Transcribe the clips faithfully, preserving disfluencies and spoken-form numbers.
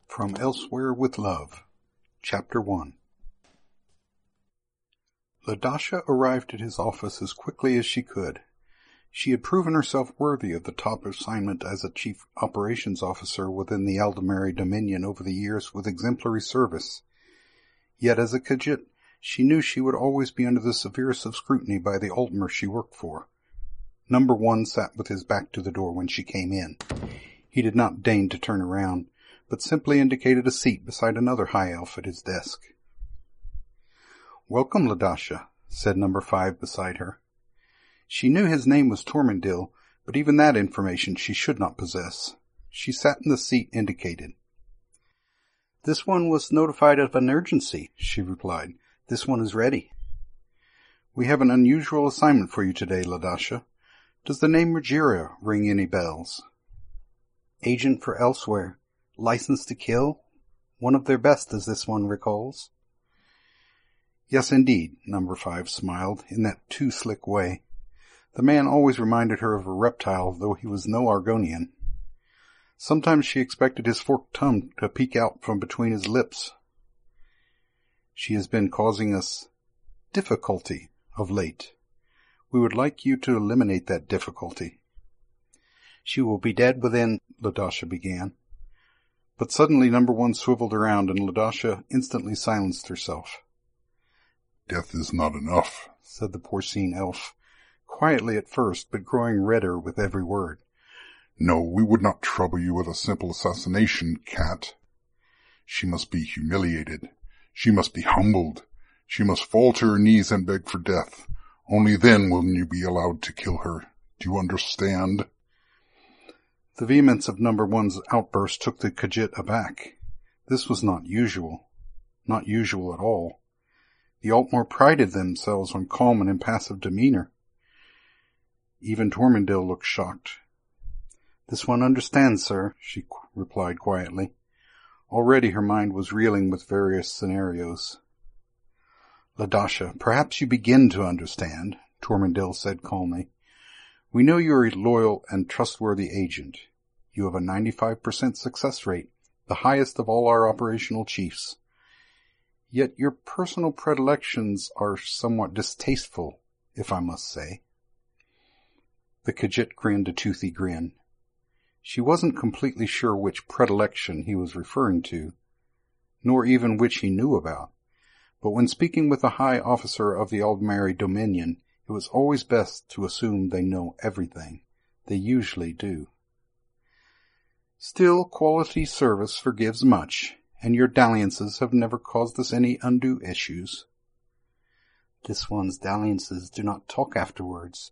From Elsewhere with Love, Chapter one. LaDasha arrived at his office as quickly as she could. She had proven herself worthy of the top assignment as a chief operations officer within the Aldemary Dominion over the years with exemplary service. Yet as a Khajiit, she knew she would always be under the severest of scrutiny by the Altmer she worked for. Number one sat with his back to the door when she came in. He did not deign to turn around, but simply indicated a seat beside another high elf at his desk. "Welcome, LaDasha," said number five beside her. She knew his name was Tormundil, but even that information she should not possess. She sat in the seat indicated. "This one was notified of an urgency," she replied. "This one is ready." "We have an unusual assignment for you today, LaDasha. Does the name Ruggiero ring any bells?" "Agent for Elsewhere. License to kill? One of their best, as this one recalls." "Yes, indeed," number five smiled, in that too slick way. The man always reminded her of a reptile, though he was no Argonian. Sometimes she expected his forked tongue to peek out from between his lips. "She has been causing us difficulty of late. We would like you to eliminate that difficulty." "She will be dead within," LaDasha began. But suddenly number one swiveled around, and LaDasha instantly silenced herself. "Death is not enough," said the porcine elf, quietly at first, but growing redder with every word. "No, we would not trouble you with a simple assassination, cat. She must be humiliated. She must be humbled. She must fall to her knees and beg for death. Only then will you be allowed to kill her. Do you understand?" The vehemence of number one's outburst took the Khajiit aback. This was not usual. Not usual at all. The Altmer prided themselves on calm and impassive demeanor. Even Tormundil looked shocked. "This one understands, sir," she qu- replied quietly. Already her mind was reeling with various scenarios. "LaDasha, perhaps you begin to understand," Tormundil said calmly. "We know you are a loyal and trustworthy agent. You have a ninety-five percent success rate, the highest of all our operational chiefs. Yet your personal predilections are somewhat distasteful, if I must say." The Khajiit grinned a toothy grin. She wasn't completely sure which predilection he was referring to, nor even which he knew about, but when speaking with a high officer of the Aldemary Dominion, it was always best to assume they know everything. They usually do. "Still, quality service forgives much, and your dalliances have never caused us any undue issues." "This one's dalliances do not talk afterwards."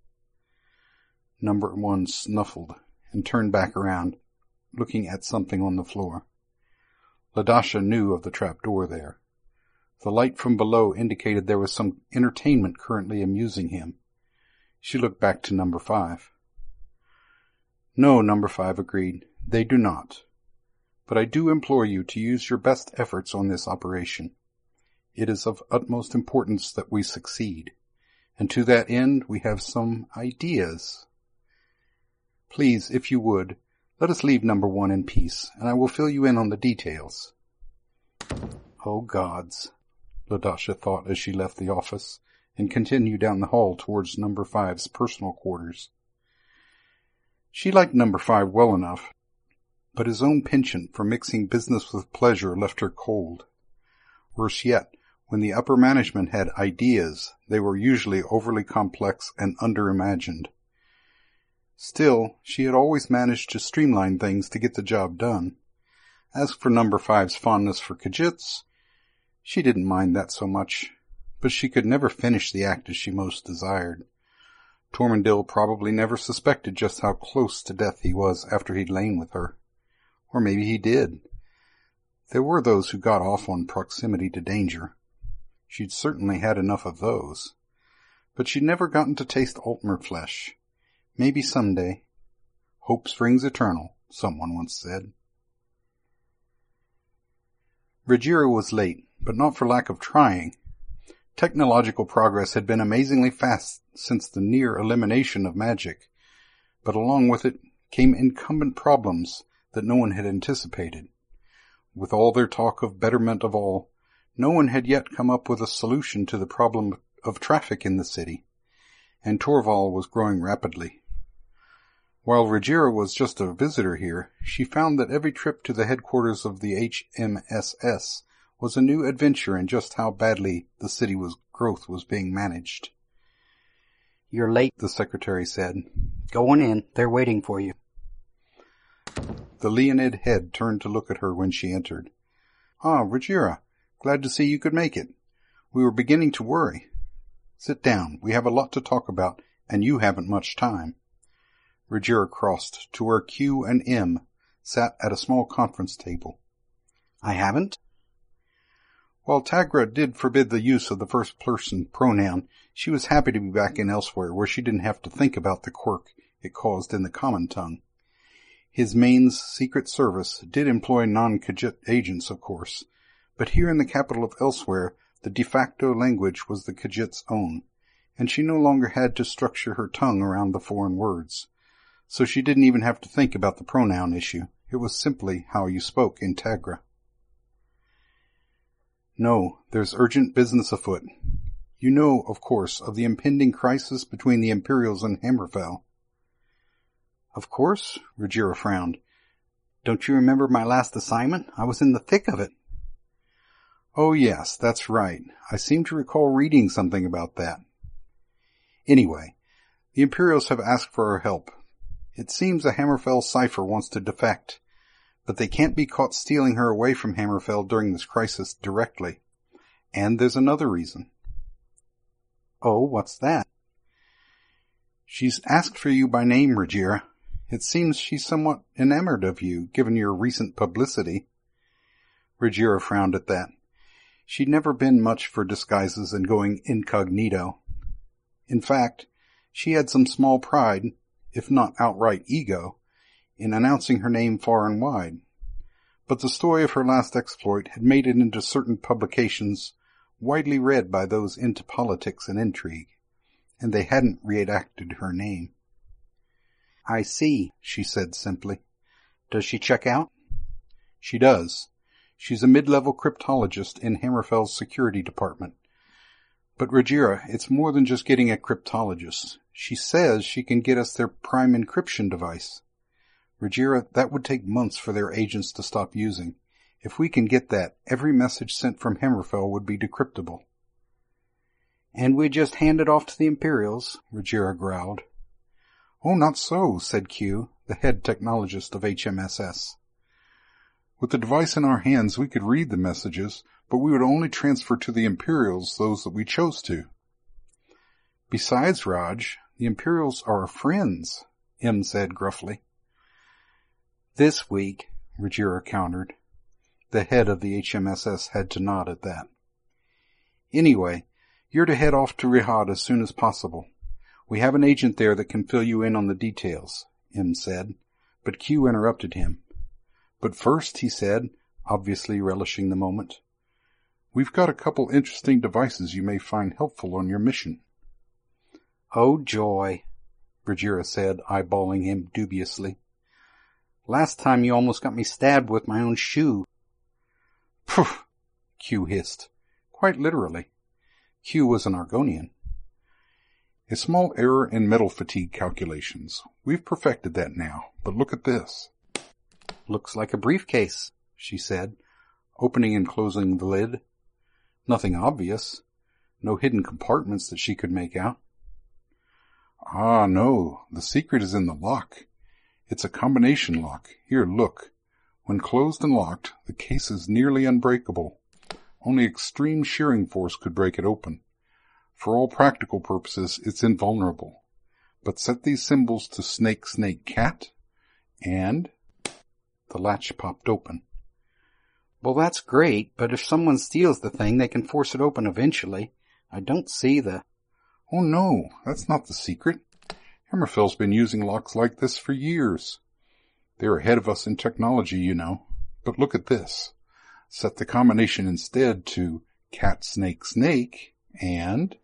Number one snuffled and turned back around, looking at something on the floor. LaDasha knew of the trapdoor there. The light from below indicated there was some entertainment currently amusing him. She looked back to number five. "No," number five agreed, "they do not. But I do implore you to use your best efforts on this operation. It is of utmost importance that we succeed, and to that end we have some ideas. Please, if you would, let us leave number one in peace, and I will fill you in on the details." "Oh gods," LaDasha thought as she left the office and continued down the hall towards number five's personal quarters. She liked number five well enough, but his own penchant for mixing business with pleasure left her cold. Worse yet, when the upper management had ideas, they were usually overly complex and underimagined. Still, she had always managed to streamline things to get the job done. As for number five's fondness for Khajiits, she didn't mind that so much, but she could never finish the act as she most desired. Tormundil probably never suspected just how close to death he was after he'd lain with her. Or maybe he did. There were those who got off on proximity to danger. She'd certainly had enough of those. But she'd never gotten to taste Altmer flesh. Maybe someday. Hope springs eternal, someone once said. Ruggiero was late, but not for lack of trying. Technological progress had been amazingly fast since the near elimination of magic, but along with it came incumbent problems that no one had anticipated. With all their talk of betterment of all, no one had yet come up with a solution to the problem of traffic in the city, and Torval was growing rapidly. While Rhaegira was just a visitor here, she found that every trip to the headquarters of the H M S S was a new adventure in just how badly the city was growth was being managed. "You're late," the secretary said. "Go on in. They're waiting for you." The Leonid head turned to look at her when she entered. "Ah, Rhaegira, glad to see you could make it. We were beginning to worry. Sit down. We have a lot to talk about, and you haven't much time." Rhaegira crossed to where Q and M sat at a small conference table. "I haven't?" While Tagra did forbid the use of the first-person pronoun, she was happy to be back in Elsewhere, where she didn't have to think about the quirk it caused in the common tongue. His Maine's Secret Service did employ non-Khajiit agents, of course, but here in the capital of Elsewhere, the de facto language was the Khajiit's own, and she no longer had to structure her tongue around the foreign words. So she didn't even have to think about the pronoun issue. It was simply how you spoke in Tagra. "No, there's urgent business afoot. You know, of course, of the impending crisis between the Imperials and Hammerfell." "Of course," Rhaegira frowned. "Don't you remember my last assignment? I was in the thick of it." "Oh yes, that's right. I seem to recall reading something about that. Anyway, the Imperials have asked for our help. It seems a Hammerfell cipher wants to defect, but they can't be caught stealing her away from Hammerfell during this crisis directly. And there's another reason." "Oh, what's that?" "She's asked for you by name, Rhaegira. It seems she's somewhat enamored of you, given your recent publicity." Rhaegira frowned at that. She'd never been much for disguises and going incognito. In fact, she had some small pride, if not outright ego, in announcing her name far and wide. But the story of her last exploit had made it into certain publications, widely read by those into politics and intrigue, and they hadn't redacted her name. "I see," she said simply. "Does she check out?" "She does. She's a mid-level cryptologist in Hammerfell's security department. But Rhaegira, it's more than just getting a cryptologist. She says she can get us their prime encryption device. Rhaegira, that would take months for their agents to stop using. If we can get that, every message sent from Hammerfell would be decryptable." "And we just hand it off to the Imperials," Rhaegira growled. "Oh, not so," said Q, the head technologist of H M S S. "With the device in our hands, we could read the messages, but we would only transfer to the Imperials those that we chose to." "Besides, Raj, the Imperials are our friends," M said gruffly. "This week," Rhaegira countered. The head of the H M S S had to nod at that. "Anyway, you're to head off to Rihad as soon as possible. We have an agent there that can fill you in on the details," M said, but Q interrupted him. "But first," he said, obviously relishing the moment, "we've got a couple interesting devices you may find helpful on your mission." "Oh, joy," Rhaegira said, eyeballing him dubiously. "Last time you almost got me stabbed with my own shoe." "Poof!" Q hissed. Quite literally. Q was an Argonian. "A small error in metal fatigue calculations. We've perfected that now, but look at this." "Looks like a briefcase," she said, opening and closing the lid. Nothing obvious. No hidden compartments that she could make out. "Ah, no. The secret is in the lock. It's a combination lock. Here, look. When closed and locked, the case is nearly unbreakable. Only extreme shearing force could break it open. For all practical purposes, it's invulnerable. But set these symbols to snake, snake, cat, and..." The latch popped open. "Well, that's great, but if someone steals the thing, they can force it open eventually. I don't see the..." "Oh no, that's not the secret. Hammerfell's been using locks like this for years. They're ahead of us in technology, you know. But look at this. Set the combination instead to cat, snake, snake, and..."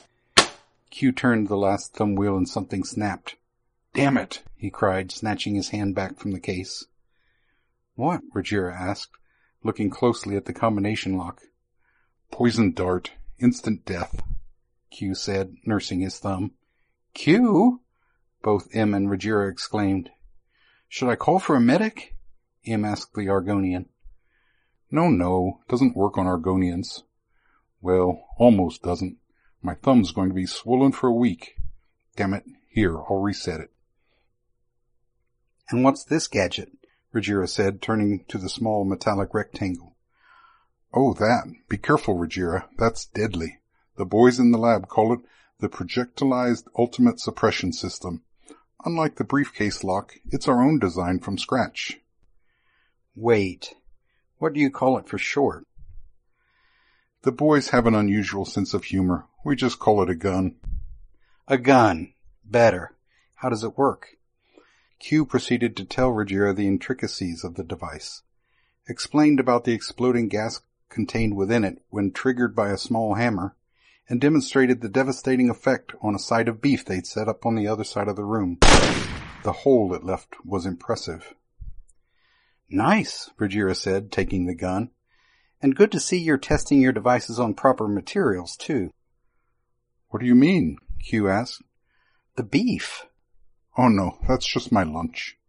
Q turned the last thumb wheel and something snapped. "Damn it!" he cried, snatching his hand back from the case. "What?" Rhaegira asked, looking closely at the combination lock. Poison dart. Instant death, Q said, nursing his thumb. Q? Both Em and Rhaegira exclaimed. Should I call for a medic? Em asked the Argonian. No, no, doesn't work on Argonians. Well, almost doesn't. My thumb's going to be swollen for a week. Damn it, here, I'll reset it. And what's this gadget? Rhaegira said, turning to the small metallic rectangle. Oh, that. Be careful, Rhaegira. That's deadly. The boys in the lab call it the Projectilized Ultimate Suppression System. Unlike the briefcase lock, it's our own design from scratch. Wait. What do you call it for short? The boys have an unusual sense of humor. We just call it a gun. A gun. Better. How does it work? Q proceeded to tell Rhaegira the intricacies of the device, explained about the exploding gas contained within it when triggered by a small hammer, and demonstrated the devastating effect on a side of beef they'd set up on the other side of the room. The hole it left was impressive. Nice, Rhaegira said, taking the gun. And good to see you're testing your devices on proper materials, too. What do you mean? Q asked. The beef. Oh no, that's just my lunch.